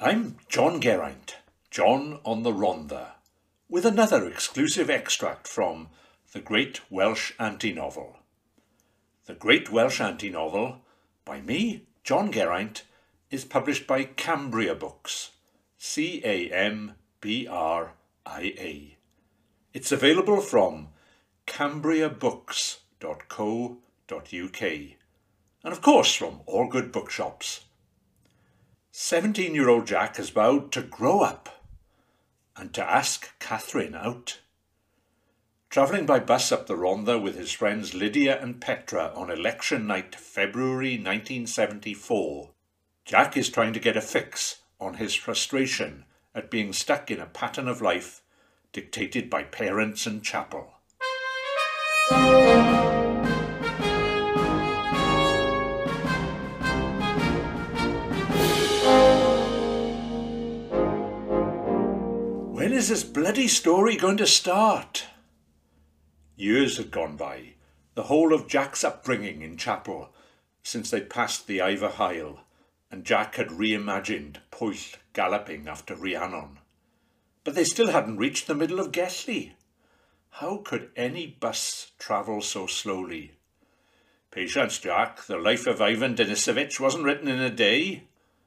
I'm John Geraint, John on the Rhondda, with another exclusive extract from The Great Welsh Anti-Novel. The Great Welsh Anti-Novel, by me, John Geraint, is published by Cambria Books, Cambria. It's available from cambriabooks.co.uk and of course from all good bookshops. 17-year-old Jack has vowed to grow up and to ask Catherine out. Travelling by bus up the Rhondda with his friends Lydia and Petra on election night, February 1974, Jack is trying to get a fix on his frustration at being stuck in a pattern of life dictated by parents and chapel. When is this bloody story going to start? Years had gone by, the whole of Jack's upbringing in chapel, since they'd passed the Iver Hael, and Jack had reimagined Pwyll galloping after Rhiannon. But they still hadn't reached the middle of Gelli. How could any bus travel so slowly? Patience, Jack, the life of Ivan Denisovich wasn't written in a day.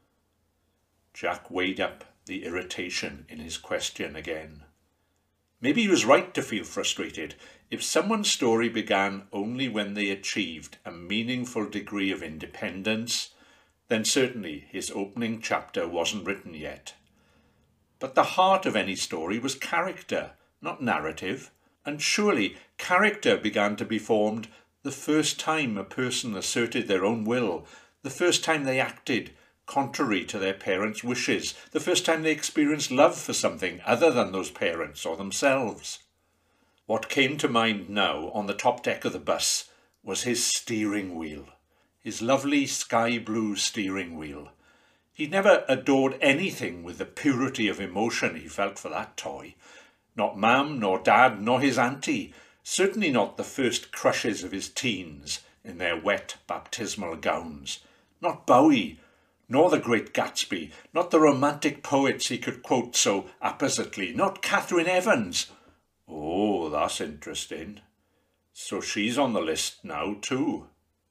Jack weighed up the irritation in his question again. Maybe he was right to feel frustrated. If someone's story began only when they achieved a meaningful degree of independence, then certainly his opening chapter wasn't written yet. But the heart of any story was character, not narrative, and surely character began to be formed the first time a person asserted their own will, the first time they acted contrary to their parents' wishes, the first time they experienced love for something other than those parents or themselves. What came to mind now on the top deck of the bus was his steering wheel, his lovely sky blue steering wheel. He'd never adored anything with the purity of emotion he felt for that toy. Not Mam, nor Dad, nor his auntie, certainly not the first crushes of his teens in their wet baptismal gowns, not Bowie, nor the Great Gatsby, not the romantic poets he could quote so appositely, not Catherine Evans. Oh, that's interesting. So she's on the list now too.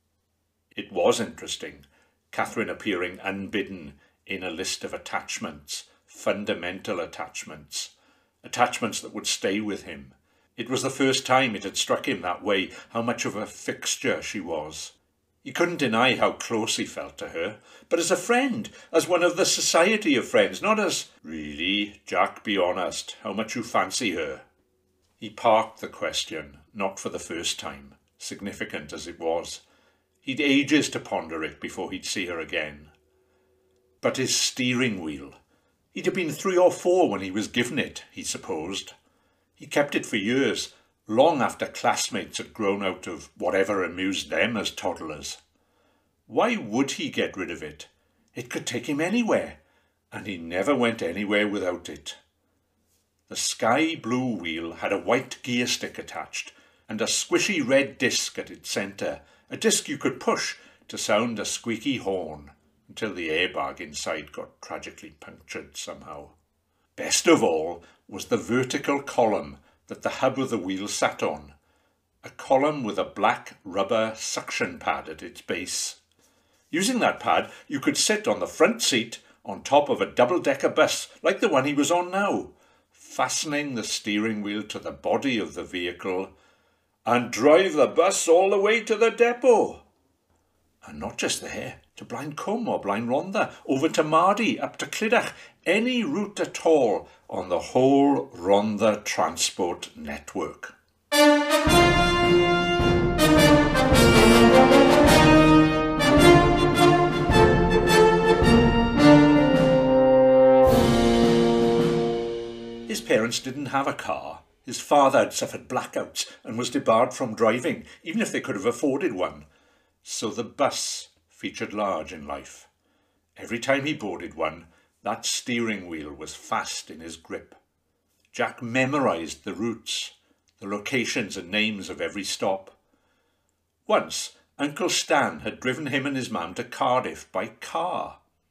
It was interesting, Catherine appearing unbidden in a list of attachments, fundamental attachments, attachments that would stay with him. It was the first time it had struck him that way, how much of a fixture she was. He couldn't deny how close he felt to her, but as a friend, as one of the society of friends, not as, really, Jack, be honest, how much you fancy her. He parked the question, not for the first time, significant as it was. He'd ages to ponder it before he'd see her again. But his steering wheel. He'd have been 3 or 4 when he was given it, he supposed. He kept it for years, long after classmates had grown out of whatever amused them as toddlers. Why would he get rid of it? It could take him anywhere, and he never went anywhere without it. The sky blue wheel had a white gear stick attached, and a squishy red disc at its centre, a disc you could push to sound a squeaky horn, until the airbag inside got tragically punctured somehow. Best of all was the vertical column that the hub of the wheel sat on, a column with a black rubber suction pad at its base. Using that pad, you could sit on the front seat on top of a double-decker bus like the one he was on now, fastening the steering wheel to the body of the vehicle and drive the bus all the way to the depot. And not just there, to Blaen Cwm or Blaen Rhondda, over to Mardy, up to Clydach, any route at all on the whole Rhondda transport network. His parents didn't have a car. His father had suffered blackouts and was debarred from driving, even if they could have afforded one. So the bus featured large in life. Every time he boarded one, that steering wheel was fast in his grip. Jack memorised the routes, the locations and names of every stop. Once, Uncle Stan had driven him and his mum to Cardiff by car.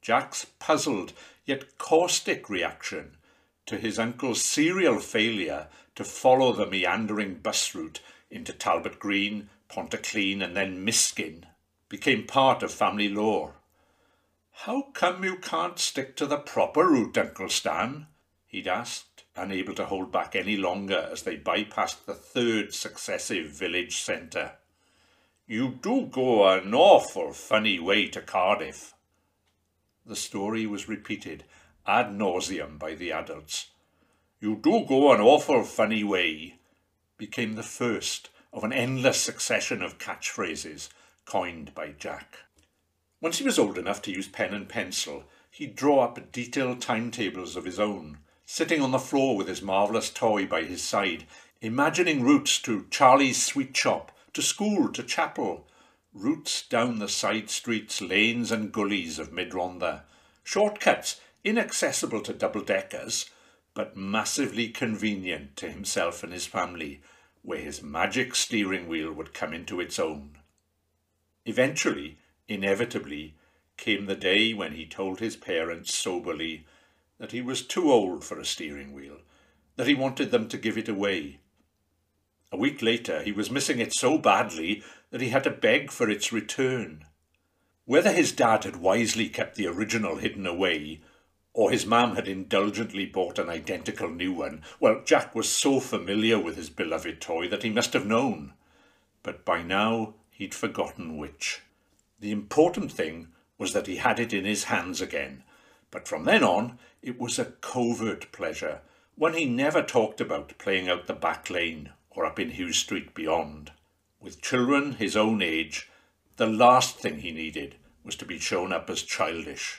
Jack's puzzled yet caustic reaction to his uncle's serial failure to follow the meandering bus route into Talbot Green, Pontyclean and then Miskin became part of family lore. "How come you can't stick to the proper route, Uncle Stan?" he'd asked, unable to hold back any longer as they bypassed the third successive village centre. "You do go an awful funny way to Cardiff." The story was repeated ad nauseum by the adults. "You do go an awful funny way" became the first of an endless succession of catchphrases coined by Jack. Once he was old enough to use pen and pencil, he'd draw up detailed timetables of his own, sitting on the floor with his marvellous toy by his side, imagining routes to Charlie's sweet shop, to school, to chapel, routes down the side streets, lanes and gullies of Mid-Rhondda, shortcuts inaccessible to double-deckers, but massively convenient to himself and his family, where his magic steering wheel would come into its own. Eventually, inevitably, came the day when he told his parents soberly that he was too old for a steering wheel, that he wanted them to give it away. A week later, he was missing it so badly that he had to beg for its return. Whether his dad had wisely kept the original hidden away, or his mum had indulgently bought an identical new one, well, Jack was so familiar with his beloved toy that he must have known. But by now, he'd forgotten which. The important thing was that he had it in his hands again, but from then on, it was a covert pleasure, one he never talked about playing out the back lane or up in Hughes Street beyond. With children his own age, the last thing he needed was to be shown up as childish.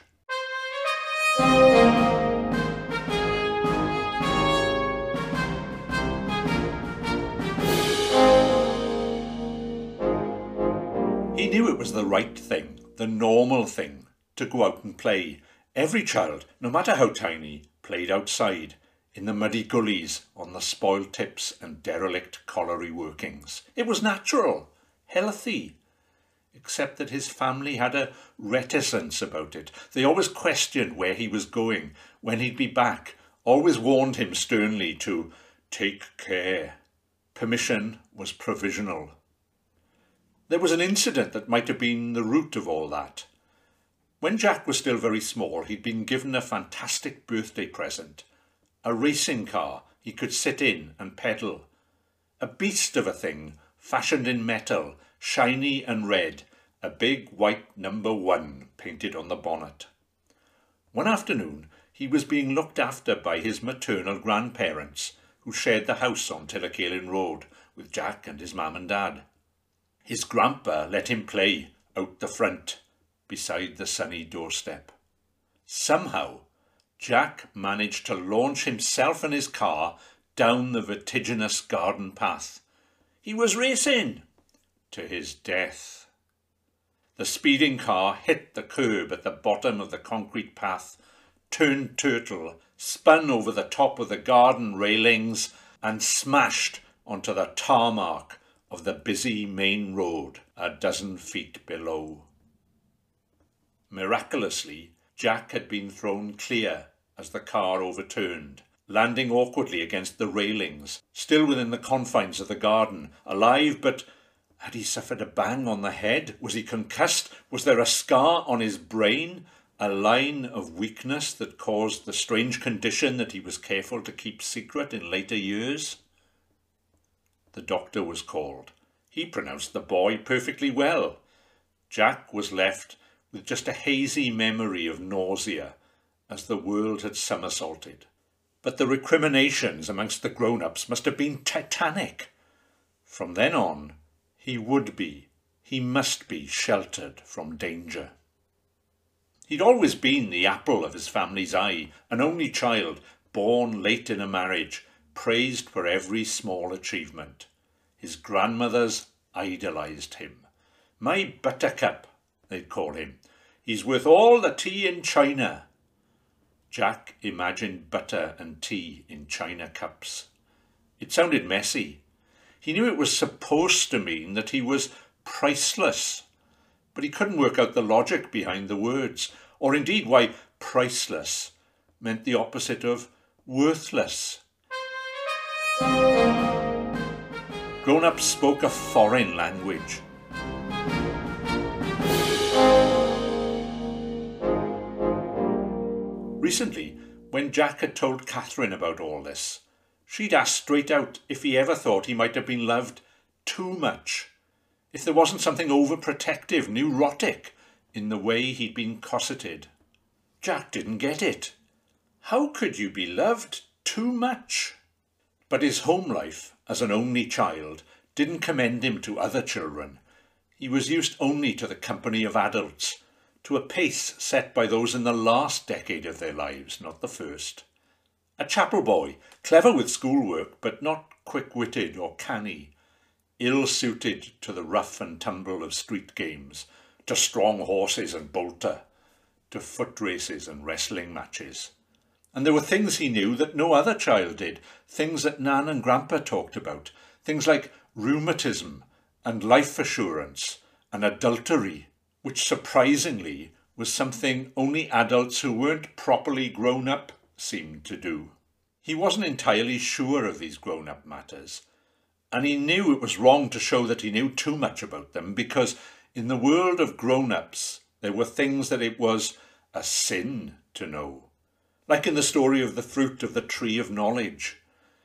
He knew it was the right thing, the normal thing, to go out and play. Every child, no matter how tiny, played outside, in the muddy gullies, on the spoiled tips and derelict colliery workings. It was natural, healthy, except that his family had a reticence about it. They always questioned where he was going, when he'd be back, always warned him sternly to take care. Permission was provisional. There was an incident that might have been the root of all that. When Jack was still very small, he'd been given a fantastic birthday present. A racing car he could sit in and pedal. A beast of a thing, fashioned in metal, shiny and red, a big white number 1 painted on the bonnet. One afternoon, he was being looked after by his maternal grandparents, who shared the house on Tillocailin Road with Jack and his mum and dad. His grandpa let him play out the front, beside the sunny doorstep. Somehow, Jack managed to launch himself and his car down the vertiginous garden path. He was racing to his death. The speeding car hit the curb at the bottom of the concrete path, turned turtle, spun over the top of the garden railings and smashed onto the tarmac of the busy main road a dozen feet below. Miraculously, Jack had been thrown clear as the car overturned, landing awkwardly against the railings, still within the confines of the garden, alive, but had he suffered a bang on the head? Was he concussed? Was there a scar on his brain? A line of weakness that caused the strange condition that he was careful to keep secret in later years? The doctor was called. He pronounced the boy perfectly well. Jack was left with just a hazy memory of nausea as the world had somersaulted. But the recriminations amongst the grown-ups must have been titanic. From then on, he must be sheltered from danger. He'd always been the apple of his family's eye, an only child, born late in a marriage, praised for every small achievement. His grandmothers idolised him. My buttercup, they'd call him. He's worth all the tea in China. Jack imagined butter and tea in china cups. It sounded messy. He knew it was supposed to mean that he was priceless, but he couldn't work out the logic behind the words. or indeed why priceless meant the opposite of worthless. Grown-ups spoke a foreign language. Recently, when Jack had told Catherine about all this, she'd asked straight out if he ever thought he might have been loved too much, if there wasn't something overprotective, neurotic in the way he'd been cosseted. Jack didn't get it. How could you be loved too much? But his home life as an only child didn't commend him to other children. He was used only to the company of adults, to a pace set by those in the last decade of their lives, not the first. A chapel boy, clever with schoolwork, but not quick-witted or canny, ill-suited to the rough and tumble of street games, to strong horses and bolter, to foot races and wrestling matches. And there were things he knew that no other child did, things that Nan and Grandpa talked about, things like rheumatism and life assurance and adultery, which surprisingly was something only adults who weren't properly grown up seemed to do. He wasn't entirely sure of these grown-up matters, and he knew it was wrong to show that he knew too much about them, because in the world of grown-ups there were things that it was a sin to know, like in the story of the fruit of the tree of knowledge.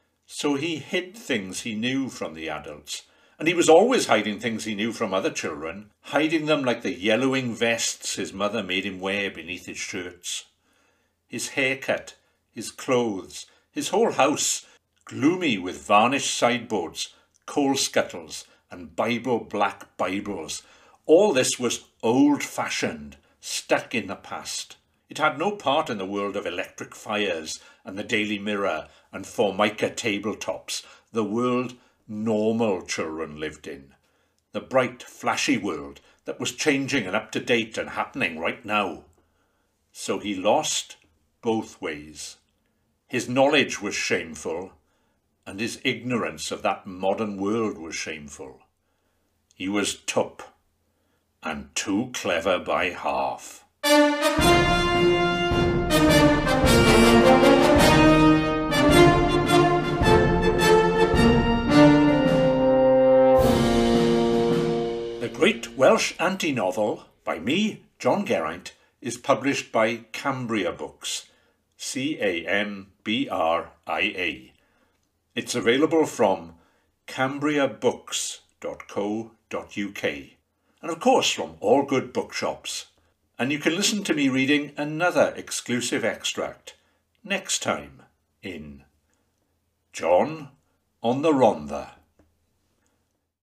So he hid things he knew from the adults, and he was always hiding things he knew from other children, hiding them like the yellowing vests his mother made him wear beneath his shirts. His haircut, his clothes, his whole house, gloomy with varnished sideboards, coal scuttles, and Bible-black Bibles. All this was old-fashioned, stuck in the past. It had no part in the world of electric fires and the Daily Mirror and Formica tabletops, the world normal children lived in, the bright, flashy world that was changing and up-to-date and happening right now. So he lost both ways. His knowledge was shameful, and his ignorance of that modern world was shameful. He was tup, and too clever by half. The Great Welsh Anti-Novel by me, John Geraint, is published by Cambria Books, Cambria. It's available from cambriabooks.co.uk, and of course from all good bookshops. And you can listen to me reading another exclusive extract next time in John on the Rhondda.